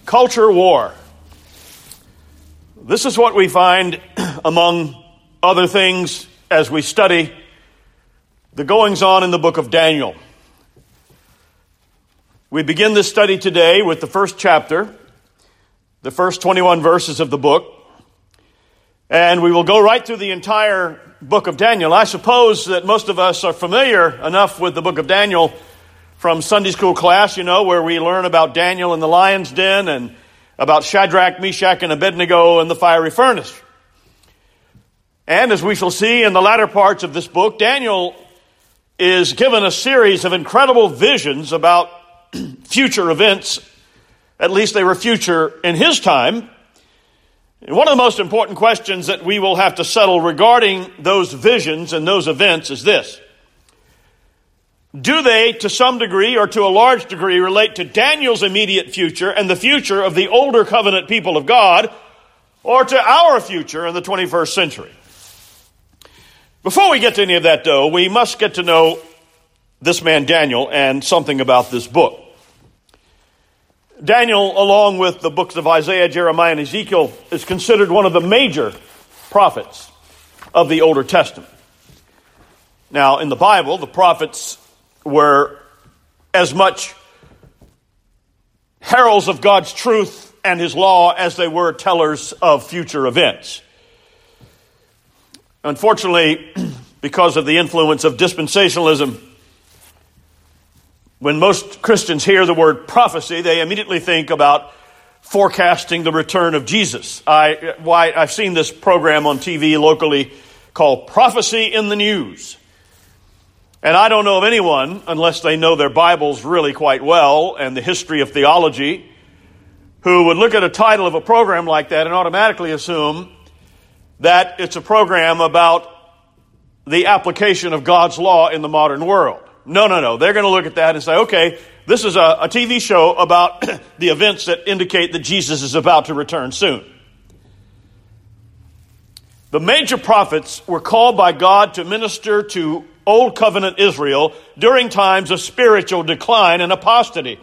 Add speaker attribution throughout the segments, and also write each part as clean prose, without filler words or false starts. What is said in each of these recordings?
Speaker 1: Culture war. This is what we find, among other things, as we study the goings-on in the book of Daniel. We begin this study today with the first chapter, the first 21 verses of the book, and we will go right through the entire book of Daniel. I suppose that most of us are familiar enough with the book of Daniel from Sunday school class, where we learn about Daniel in the lion's den and about Shadrach, Meshach, and Abednego in the fiery furnace. And as we shall see in the latter parts of this book, Daniel is given a series of incredible visions about future events. At least they were future in his time. And one of the most important questions that we will have to settle regarding those visions and those events is this: do they, to some degree or to a large degree, relate to Daniel's immediate future and the future of the older covenant people of God, or to our future in the 21st century? Before we get to any of that, though, we must get to know this man Daniel and something about this book. Daniel, along with the books of Isaiah, Jeremiah, and Ezekiel, is considered one of the major prophets of the Older Testament. Now, in the Bible, the prophets were as much heralds of God's truth and his law as they were tellers of future events. Unfortunately, because of the influence of dispensationalism, when most Christians hear the word prophecy, they immediately think about forecasting the return of Jesus. I've seen this program on TV locally called Prophecy in the News. And I don't know of anyone, unless they know their Bibles really quite well and the history of theology, who would look at a title of a program like that and automatically assume that it's a program about the application of God's law in the modern world. No. They're going to look at that and say, okay, this is a TV show about the events that indicate that Jesus is about to return soon. The major prophets were called by God to minister to Old Covenant Israel during times of spiritual decline and apostasy.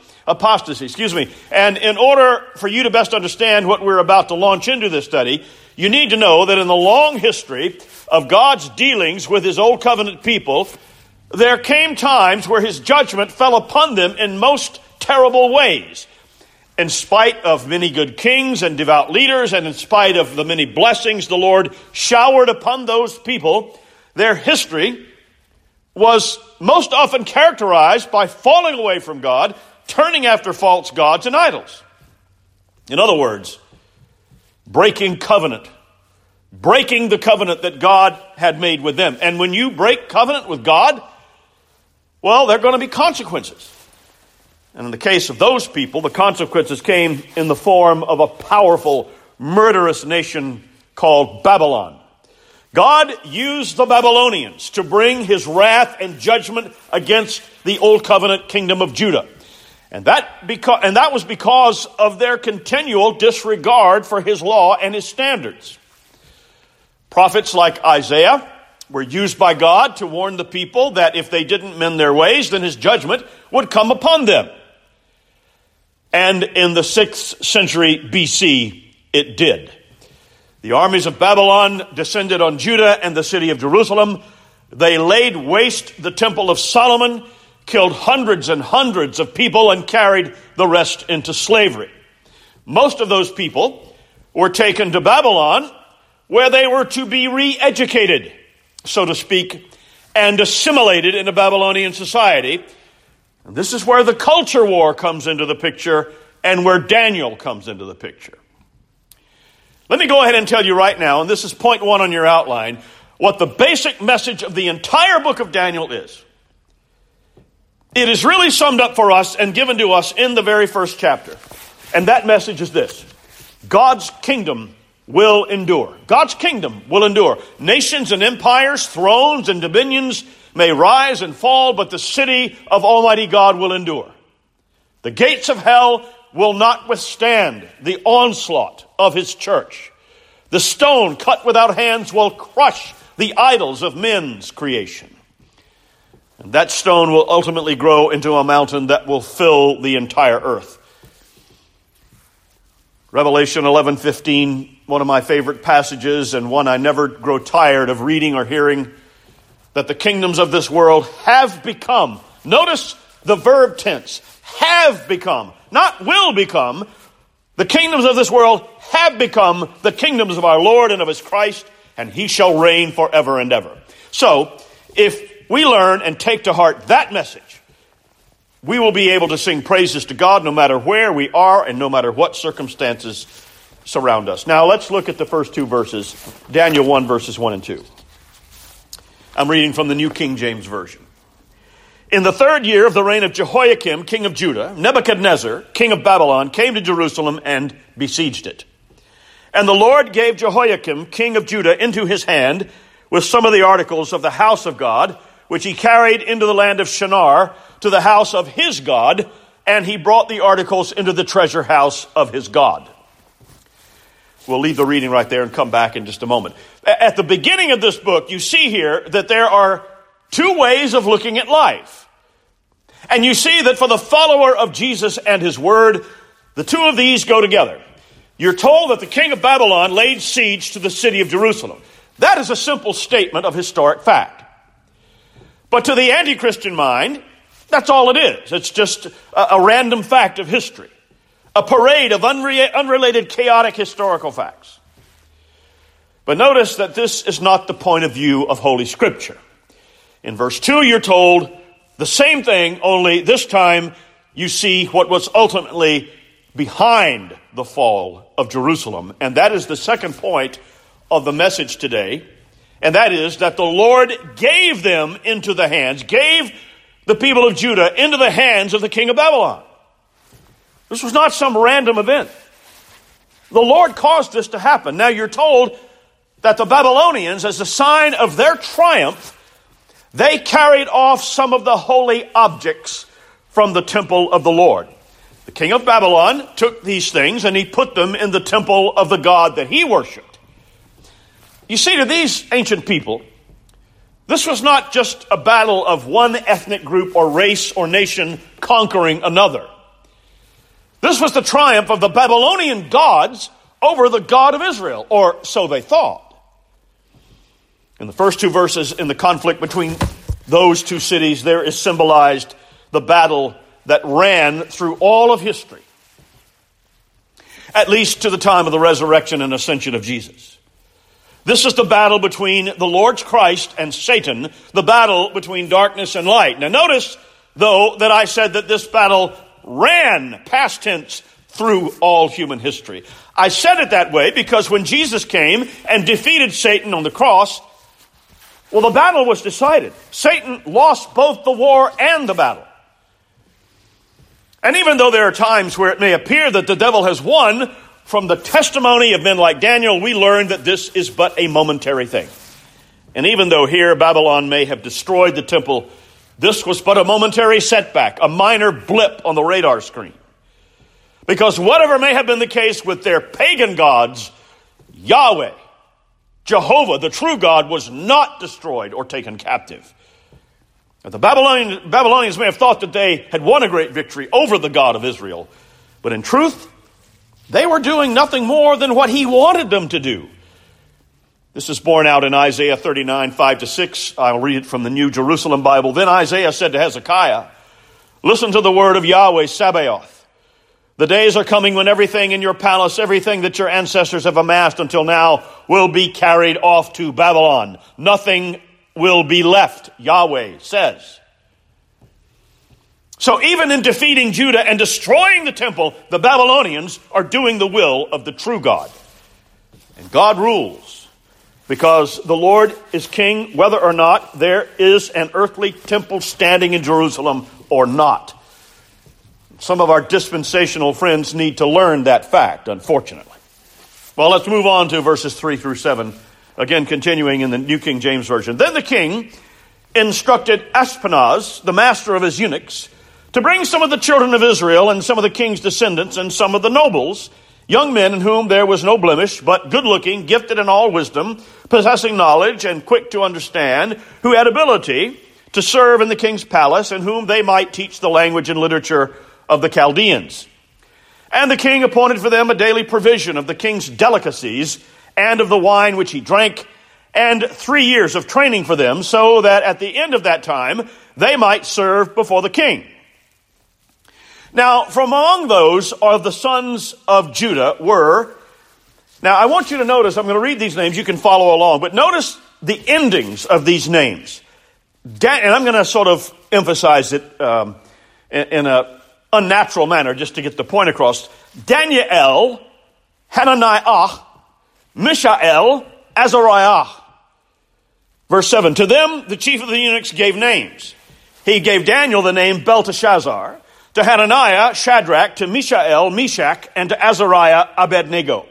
Speaker 1: And in order for you to best understand what we're about to launch into this study, you need to know that in the long history of God's dealings with his Old Covenant people, there came times where his judgment fell upon them in most terrible ways. In spite of many good kings and devout leaders, and in spite of the many blessings the Lord showered upon those people, their history was most often characterized by falling away from God, turning after false gods and idols. In other words, breaking covenant. Breaking the covenant that God had made with them. And when you break covenant with God, well, there are going to be consequences. And in the case of those people, the consequences came in the form of a powerful, murderous nation called Babylon. God used the Babylonians to bring his wrath and judgment against the Old Covenant kingdom of Judah. And that was because of their continual disregard for his law and his standards. Prophets like Isaiah were used by God to warn the people that if they didn't mend their ways, then his judgment would come upon them. And in the 6th century BC, it did. The armies of Babylon descended on Judah and the city of Jerusalem. They laid waste the temple of Solomon, killed hundreds and hundreds of people, and carried the rest into slavery. Most of those people were taken to Babylon, where they were to be re-educated, so to speak, and assimilated into Babylonian society. And this is where the culture war comes into the picture and where Daniel comes into the picture. Let me go ahead and tell you right now, and this is point 1 on your outline, what the basic message of the entire book of Daniel is. It is really summed up for us and given to us in the very first chapter. And that message is this: God's kingdom will endure. God's kingdom will endure. Nations and empires, thrones and dominions may rise and fall, but the city of Almighty God will endure. The gates of hell will not withstand the onslaught of his church. The stone cut without hands will crush the idols of men's creation. And that stone will ultimately grow into a mountain that will fill the entire earth. Revelation 11:15, one of my favorite passages and one I never grow tired of reading or hearing, that the kingdoms of this world have become. Notice the verb tense, have become, not will become. The kingdoms of this world have become the kingdoms of our Lord and of his Christ, and he shall reign forever and ever. So, if we learn and take to heart that message, we will be able to sing praises to God no matter where we are and no matter what circumstances surround us. Now, let's look at the first two verses, Daniel 1, verses 1 and 2. I'm reading from the New King James Version. In the 3rd year of the reign of Jehoiakim, king of Judah, Nebuchadnezzar, king of Babylon, came to Jerusalem and besieged it. And the Lord gave Jehoiakim, king of Judah, into his hand with some of the articles of the house of God, which he carried into the land of Shinar to the house of his God, and he brought the articles into the treasure house of his God. We'll leave the reading right there and come back in just a moment. At the beginning of this book, you see here that there are two ways of looking at life. And you see that for the follower of Jesus and his word, the two of these go together. You're told that the king of Babylon laid siege to the city of Jerusalem. That is a simple statement of historic fact. But to the anti-Christian mind, that's all it is. It's just a random fact of history. A parade of unrelated, chaotic historical facts. But notice that this is not the point of view of Holy Scripture. In verse 2, you're told the same thing, only this time you see what was ultimately behind the fall of Jerusalem. And that is the second point of the message today. And that is that the Lord gave them into the hands, gave the people of Judah into the hands of the king of Babylon. This was not some random event. The Lord caused this to happen. Now you're told that the Babylonians, as a sign of their triumph, they carried off some of the holy objects from the temple of the Lord. The king of Babylon took these things and he put them in the temple of the God that he worshiped. You see, to these ancient people, this was not just a battle of one ethnic group or race or nation conquering another. This was the triumph of the Babylonian gods over the God of Israel, or so they thought. In the first two verses in the conflict between those two cities, there is symbolized the battle that ran through all of history, at least to the time of the resurrection and ascension of Jesus. This is the battle between the Lord Christ and Satan, the battle between darkness and light. Now notice, though, that I said that this battle ran, past tense, through all human history. I said it that way because when Jesus came and defeated Satan on the cross, well, the battle was decided. Satan lost both the war and the battle. And even though there are times where it may appear that the devil has won, from the testimony of men like Daniel, we learn that this is but a momentary thing. And even though here Babylon may have destroyed the temple, this was but a momentary setback, a minor blip on the radar screen. Because whatever may have been the case with their pagan gods, Yahweh, Jehovah, the true God, was not destroyed or taken captive. The Babylonians may have thought that they had won a great victory over the God of Israel, but in truth, they were doing nothing more than what he wanted them to do. This is borne out in Isaiah 39, 5-6. I'll read it from the New Jerusalem Bible. Then Isaiah said to Hezekiah, "Listen to the word of Yahweh Sabaoth. The days are coming when everything in your palace, everything that your ancestors have amassed until now, will be carried off to Babylon. Nothing will be left," Yahweh says. So even in defeating Judah and destroying the temple, the Babylonians are doing the will of the true God. And God rules, because the Lord is king, whether or not there is an earthly temple standing in Jerusalem or not. Some of our dispensational friends need to learn that fact, unfortunately. Well, let's move on to verses 3-7. Again, continuing in the New King James Version. Then the king instructed Ashpenaz, the master of his eunuchs, to bring some of the children of Israel and some of the king's descendants and some of the nobles, young men in whom there was no blemish, but good-looking, gifted in all wisdom, possessing knowledge and quick to understand, who had ability to serve in the king's palace, and whom they might teach the language and literature of the Chaldeans. And the king appointed for them a daily provision of the king's delicacies and of the wine which he drank, and 3 years of training for them, so that at the end of that time they might serve before the king. Now, from among those are the sons of Judah were, now I want you to notice, I'm going to read these names, you can follow along, but notice the endings of these names. And I'm going to sort of emphasize it in a unnatural manner just to get the point across. Daniel, Hananiah, Mishael, Azariah. Verse 7, to them the chief of the eunuchs gave names. He gave Daniel the name Belteshazzar, to Hananiah, Shadrach, to Mishael, Meshach, and to Azariah, Abednego.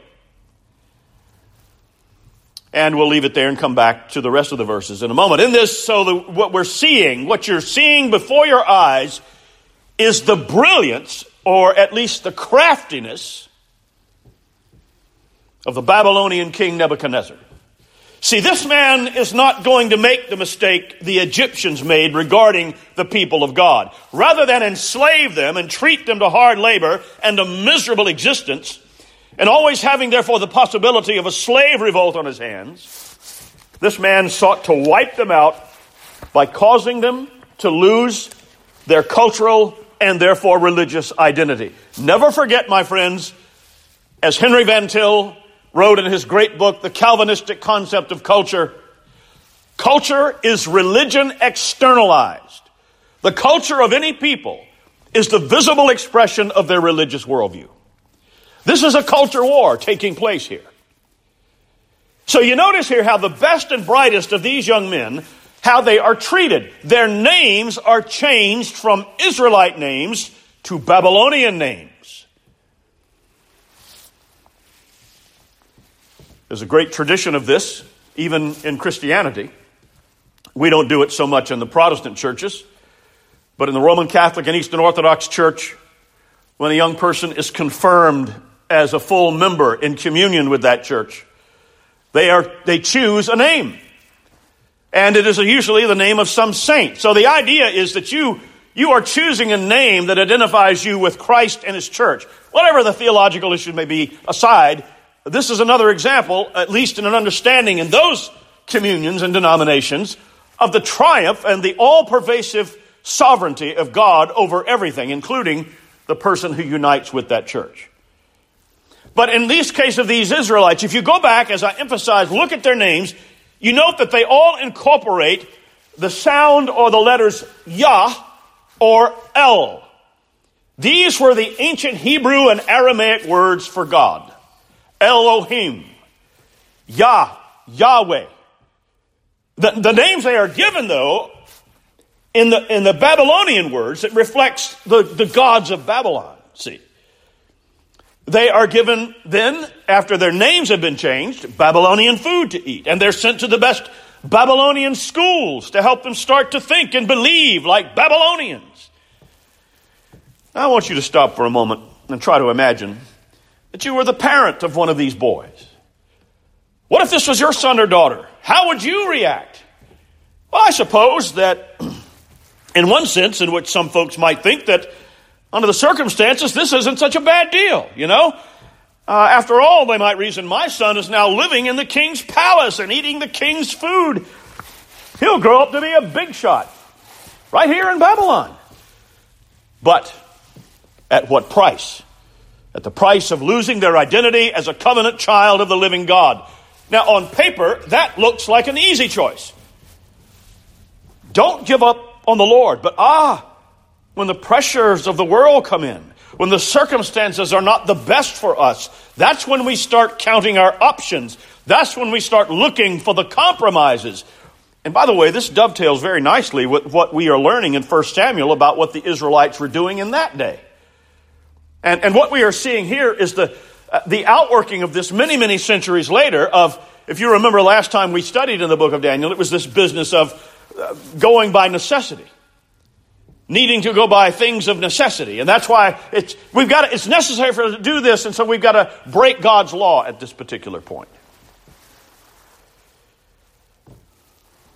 Speaker 1: And we'll leave it there and come back to the rest of the verses in a moment. In this, what we're seeing, what you're seeing before your eyes is the brilliance, or at least the craftiness, of the Babylonian king Nebuchadnezzar. See, this man is not going to make the mistake the Egyptians made regarding the people of God. Rather than enslave them and treat them to hard labor and a miserable existence, and always having, therefore, the possibility of a slave revolt on his hands, this man sought to wipe them out by causing them to lose their cultural and, therefore, religious identity. Never forget, my friends, as Henry Van Til wrote in his great book, The Calvinistic Concept of Culture, culture is religion externalized. The culture of any people is the visible expression of their religious worldview. This is a culture war taking place here. So you notice here how the best and brightest of these young men, how they are treated. Their names are changed from Israelite names to Babylonian names. There's a great tradition of this, even in Christianity. We don't do it so much in the Protestant churches, but in the Roman Catholic and Eastern Orthodox Church, when a young person is confirmed as a full member in communion with that church, they choose a name. And it is usually the name of some saint. So the idea is that you are choosing a name that identifies you with Christ and his church. Whatever the theological issue may be aside, this is another example, at least in an understanding in those communions and denominations, of the triumph and the all-pervasive sovereignty of God over everything, including the person who unites with that church. But in this case of these Israelites, if you go back, as I emphasized, look at their names, you note that they all incorporate the sound or the letters Yah or El. These were the ancient Hebrew and Aramaic words for God. Elohim, Yah, Yahweh. The names they are given, though, in the Babylonian words, it reflects the gods of Babylon. See, they are given then, after their names have been changed, Babylonian food to eat. And they're sent to the best Babylonian schools to help them start to think and believe like Babylonians. Now, I want you to stop for a moment and try to imagine that you were the parent of one of these boys. What if this was your son or daughter? How would you react? Well, I suppose that in one sense, in which some folks might think that under the circumstances, this isn't such a bad deal, you know? After all, they might reason, my son is now living in the king's palace and eating the king's food. He'll grow up to be a big shot right here in Babylon. But at what price? At the price of losing their identity as a covenant child of the living God. Now, on paper, that looks like an easy choice. Don't give up on the Lord. But when the pressures of the world come in, when the circumstances are not the best for us, that's when we start counting our options. That's when we start looking for the compromises. And by the way, this dovetails very nicely with what we are learning in 1 Samuel about what the Israelites were doing in that day. And what we are seeing here is the outworking of this many, many centuries later of, if you remember last time we studied in the book of Daniel, it was this business of going by necessity. Needing to go by things of necessity. And that's why it's necessary for us to do this, and so we've got to break God's law at this particular point.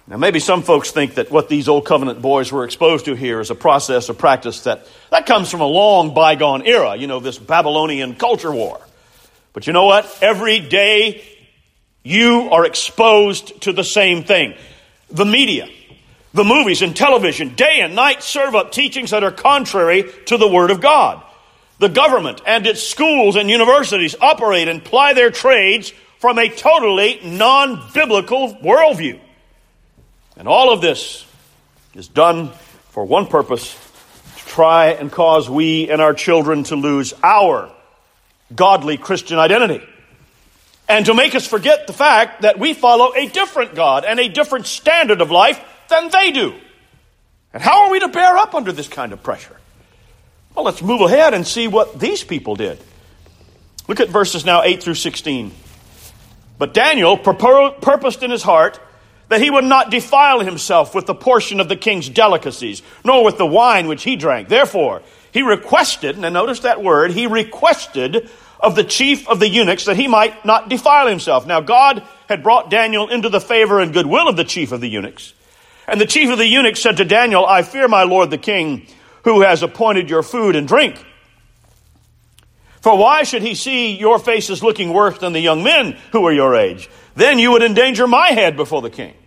Speaker 1: Now, maybe some folks think that what these Old Covenant boys were exposed to here is a process or practice that comes from a long bygone era, this Babylonian culture war. But you know what? Every day you are exposed to the same thing. The media, the movies and television, day and night serve up teachings that are contrary to the Word of God. The government and its schools and universities operate and ply their trades from a totally non-biblical worldview. And all of this is done for one purpose: to try and cause we and our children to lose our godly Christian identity, and to make us forget the fact that we follow a different God and a different standard of life than they do. And how are we to bear up under this kind of pressure? Well, let's move ahead and see what these people did. Look at verses now 8 through 16. But Daniel purposed in his heart that he would not defile himself with the portion of the king's delicacies, nor with the wine which he drank. Therefore, he requested, and notice that word, he requested of the chief of the eunuchs that he might not defile himself. Now, God had brought Daniel into the favor and goodwill of the chief of the eunuchs. And the chief of the eunuchs said to Daniel, I fear my lord the king, who has appointed your food and drink. For why should he see your faces looking worse than the young men who are your age? Then you would endanger my head before the king.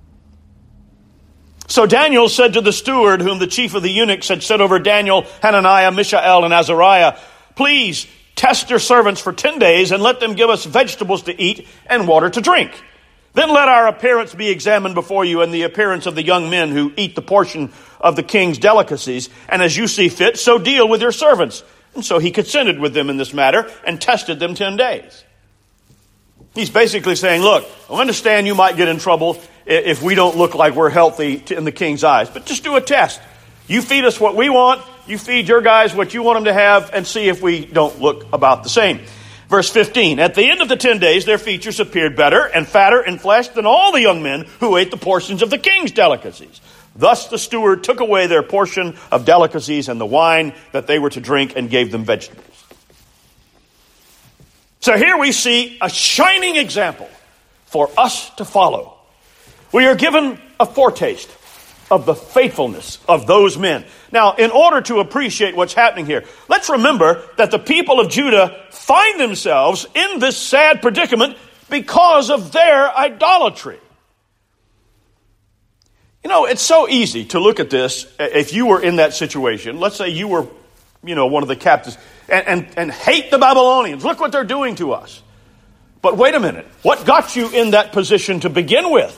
Speaker 1: So Daniel said to the steward, whom the chief of the eunuchs had set over Daniel, Hananiah, Mishael, and Azariah, please test your servants for 10 days and let them give us vegetables to eat and water to drink. Then let our appearance be examined before you and the appearance of the young men who eat the portion of the king's delicacies. And as you see fit, so deal with your servants. And so he consented with them in this matter and tested them 10 days. He's basically saying, look, I understand you might get in trouble if we don't look like we're healthy in the king's eyes. But just do a test. You feed us what we want. You feed your guys what you want them to have, and see if we don't look about the same. Verse 15, at the end of the 10 days, their features appeared better and fatter in flesh than all the young men who ate the portions of the king's delicacies. Thus the steward took away their portion of delicacies and the wine that they were to drink and gave them vegetables. So here we see a shining example for us to follow. We are given a foretaste of the faithfulness of those men. Now, in order to appreciate what's happening here, let's remember that the people of Judah find themselves in this sad predicament because of their idolatry. It's so easy to look at this if you were in that situation. Let's say you were, one of the captives and hate the Babylonians. Look what they're doing to us. But wait a minute. What got you in that position to begin with?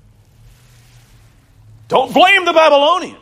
Speaker 1: Don't blame the Babylonians.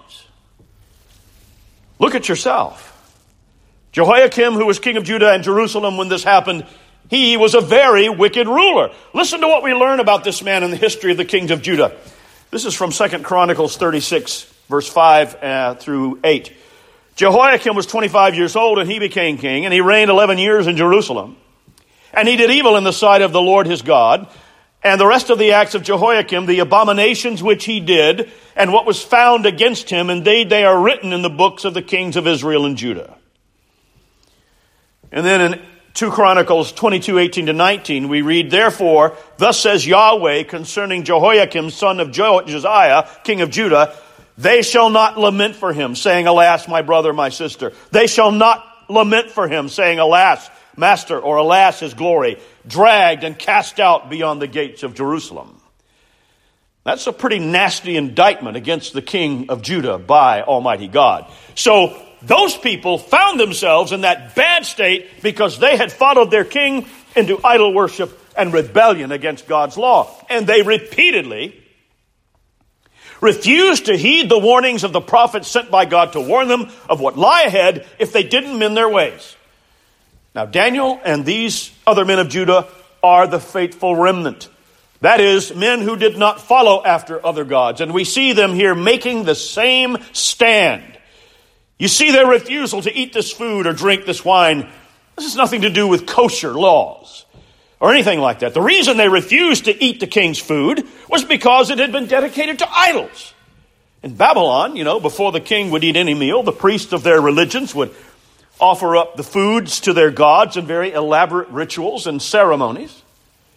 Speaker 1: Look at yourself. Jehoiakim, who was king of Judah and Jerusalem when this happened, he was a very wicked ruler. Listen to what we learn about this man in the history of the kings of Judah. This is from 2 Chronicles 36, verse 5 through 8. Jehoiakim was 25 years old and he became king, and he reigned 11 years in Jerusalem. And he did evil in the sight of the Lord his God. And the rest of the acts of Jehoiakim, the abominations which he did, and what was found against him, and they are written in the books of the kings of Israel and Judah. And then in 2 Chronicles 22, 18 to 19, we read, therefore, thus says Yahweh concerning Jehoiakim, son of Josiah, king of Judah, they shall not lament for him, saying, alas, my brother, my sister. They shall not lament for him, saying, alas, master, or alas, his glory, dragged and cast out beyond the gates of Jerusalem. That's a pretty nasty indictment against the king of Judah by Almighty God. So those people found themselves in that bad state because they had followed their king into idol worship and rebellion against God's law. And they repeatedly refused to heed the warnings of the prophets sent by God to warn them of what lie ahead if they didn't mend their ways. Now, Daniel and these other men of Judah are the faithful remnant. That is, men who did not follow after other gods. And we see them here making the same stand. You see their refusal to eat this food or drink this wine. This has nothing to do with kosher laws or anything like that. The reason they refused to eat the king's food was because it had been dedicated to idols. In Babylon, before the king would eat any meal, the priests of their religions would offer up the foods to their gods in very elaborate rituals and ceremonies.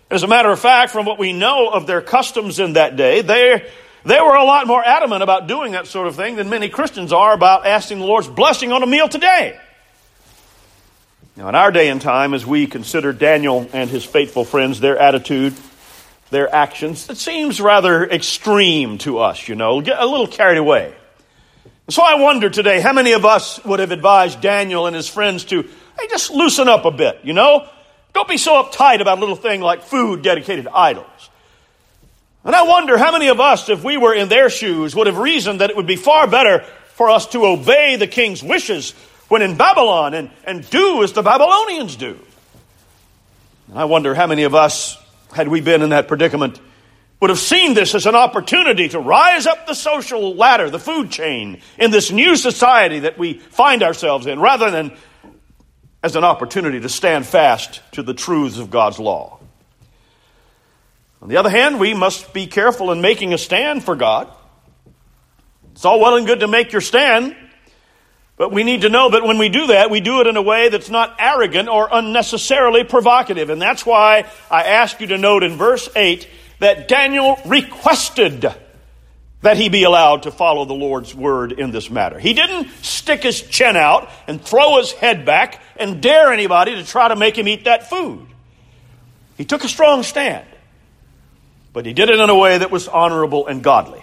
Speaker 1: As a matter of fact, from what we know of their customs in that day, they were a lot more adamant about doing that sort of thing than many Christians are about asking the Lord's blessing on a meal today. Now, in our day and time, as we consider Daniel and his faithful friends, their attitude, their actions, it seems rather extreme to us, get a little carried away. So I wonder today, how many of us would have advised Daniel and his friends to, hey, just loosen up a bit, Don't be so uptight about a little thing like food dedicated to idols. And I wonder how many of us, if we were in their shoes, would have reasoned that it would be far better for us to obey the king's wishes when in Babylon and do as the Babylonians do. And I wonder how many of us, had we been in that predicament, would have seen this as an opportunity to rise up the social ladder, the food chain, in this new society that we find ourselves in, rather than as an opportunity to stand fast to the truths of God's law. On the other hand, we must be careful in making a stand for God. It's all well and good to make your stand, but we need to know that when we do that, we do it in a way that's not arrogant or unnecessarily provocative. And that's why I ask you to note in verse 8 that Daniel requested that he be allowed to follow the Lord's word in this matter. He didn't stick his chin out and throw his head back and dare anybody to try to make him eat that food. He took a strong stand, but he did it in a way that was honorable and godly.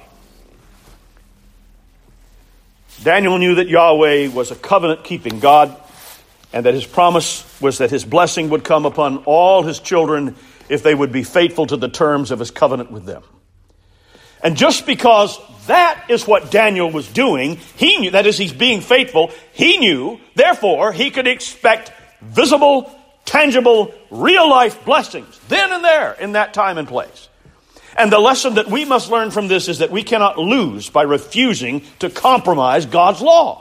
Speaker 1: Daniel knew that Yahweh was a covenant-keeping God, and that his promise was that his blessing would come upon all his children if they would be faithful to the terms of his covenant with them. And just because that is what Daniel was doing, he knew, that is, he's being faithful, he knew, therefore, he could expect visible, tangible, real-life blessings then and there in that time and place. And the lesson that we must learn from this is that we cannot lose by refusing to compromise God's law.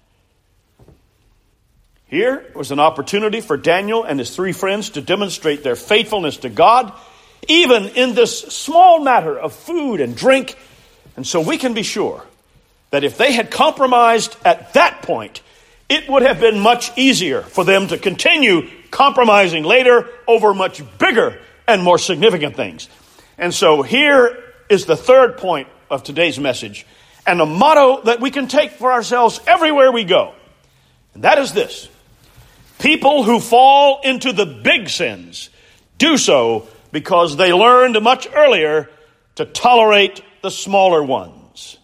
Speaker 1: Here was an opportunity for Daniel and his three friends to demonstrate their faithfulness to God, even in this small matter of food and drink. And so we can be sure that if they had compromised at that point, it would have been much easier for them to continue compromising later over much bigger and more significant things. And so here is the third point of today's message, and a motto that we can take for ourselves everywhere we go. And that is this: people who fall into the big sins do so because they learned much earlier to tolerate the smaller ones.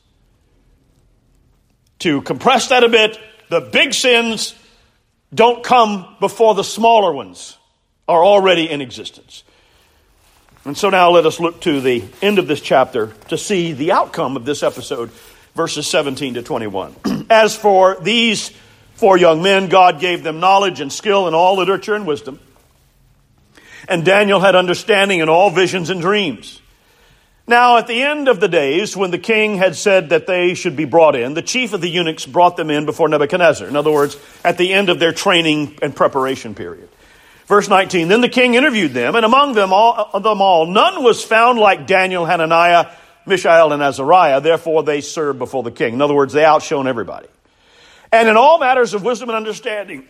Speaker 1: To compress that a bit, the big sins don't come before the smaller ones are already in existence. And so now let us look to the end of this chapter to see the outcome of this episode, verses 17 to 21. As for these four young men, God gave them knowledge and skill in all literature and wisdom. And Daniel had understanding in all visions and dreams. Now, at the end of the days, when the king had said that they should be brought in, the chief of the eunuchs brought them in before Nebuchadnezzar. In other words, at the end of their training and preparation period. Verse 19, then the king interviewed them, and among them all, none was found like Daniel, Hananiah, Mishael, and Azariah. Therefore, they served before the king. In other words, they outshone everybody. And in all matters of wisdom and understanding,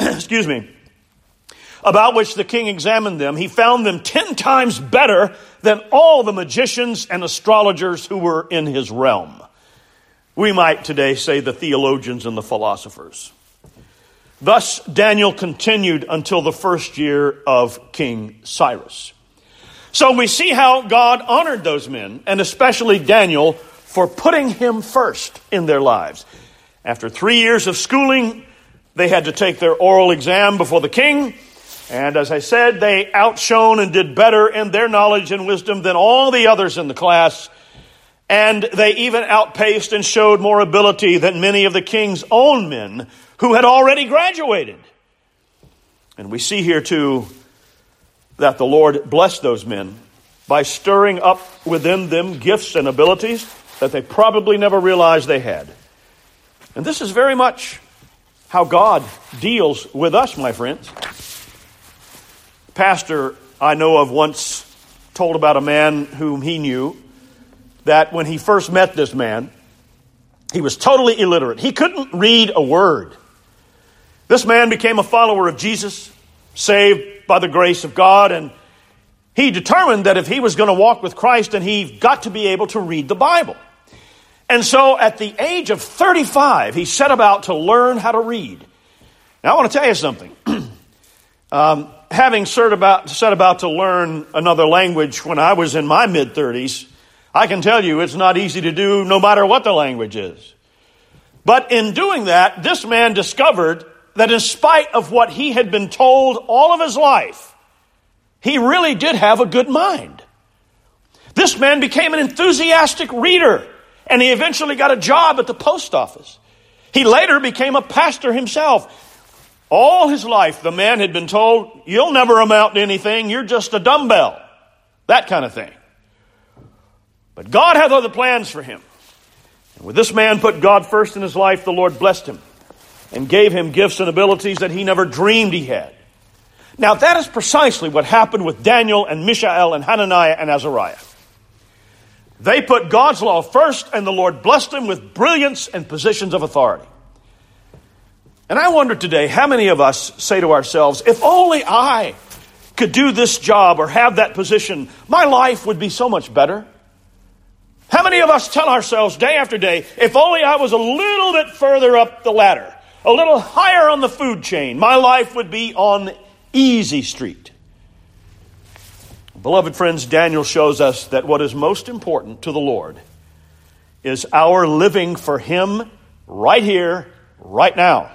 Speaker 1: about which the king examined them, he found them 10 times better than all the magicians and astrologers who were in his realm. We might today say the theologians and the philosophers. Thus, Daniel continued until the first year of King Cyrus. So we see how God honored those men, and especially Daniel, for putting him first in their lives. After 3 years of schooling, they had to take their oral exam before the king. And as I said, they outshone and did better in their knowledge and wisdom than all the others in the class. And they even outpaced and showed more ability than many of the king's own men who had already graduated. And we see here too that the Lord blessed those men by stirring up within them gifts and abilities that they probably never realized they had. And this is very much how God deals with us, my friends. Pastor I know of once told about a man whom he knew that when he first met this man, he was totally illiterate. He couldn't read a word. This man became a follower of Jesus, saved by the grace of God, and he determined that if he was going to walk with Christ, then he got to be able to read the Bible. And so at the age of 35, he set about to learn how to read. Now I want to tell you something. Having set about to learn another language when I was in my mid-30s, I can tell you it's not easy to do no matter what the language is. But in doing that, this man discovered that in spite of what he had been told all of his life, he really did have a good mind. This man became an enthusiastic reader, and he eventually got a job at the post office. He later became a pastor himself. All his life, the man had been told, you'll never amount to anything, you're just a dumbbell. That kind of thing. But God had other plans for him. And when this man put God first in his life, the Lord blessed him and gave him gifts and abilities that he never dreamed he had. Now that is precisely what happened with Daniel and Mishael and Hananiah and Azariah. They put God's law first, and the Lord blessed them with brilliance and positions of authority. And I wonder today, how many of us say to ourselves, if only I could do this job or have that position, my life would be so much better. How many of us tell ourselves day after day, if only I was a little bit further up the ladder, a little higher on the food chain, my life would be on easy street. Beloved friends, Daniel shows us that what is most important to the Lord is our living for Him right here, right now.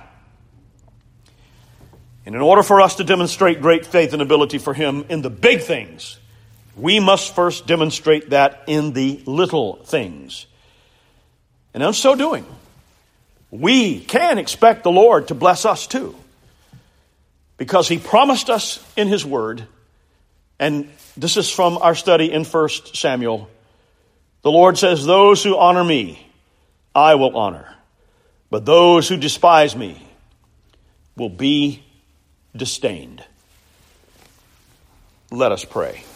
Speaker 1: And in order for us to demonstrate great faith and ability for Him in the big things, we must first demonstrate that in the little things. And in so doing, we can expect the Lord to bless us too. Because He promised us in His Word, and this is from our study in 1 Samuel, the Lord says, those who honor me, I will honor. But those who despise me will be disdained. Let us pray.